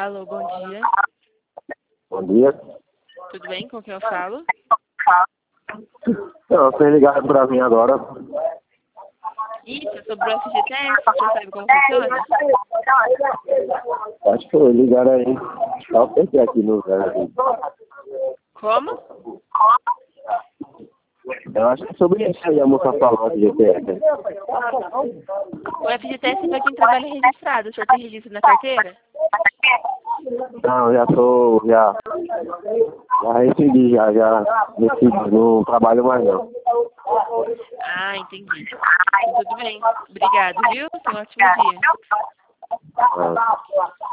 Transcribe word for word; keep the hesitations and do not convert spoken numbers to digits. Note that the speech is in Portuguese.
Alô, bom dia. Bom dia. Tudo bem? Com quem eu falo? Não, vocês ligaram pra mim agora. Isso, é sobre o F G T S. Você sabe como funciona? Acho que foi, ligaram aí. Só pensei aqui no lugar. Como? Eu acho que é sobre isso aí a moça falou de G P S. O F G T S é para quem trabalha registrado. O senhor tem registro na carteira? Não, já tô, já, já recebi, já, já decidi, não trabalho mais não. Ah, entendi. Então, tudo bem. Obrigado, viu? Tenha um ótimo dia. Ah.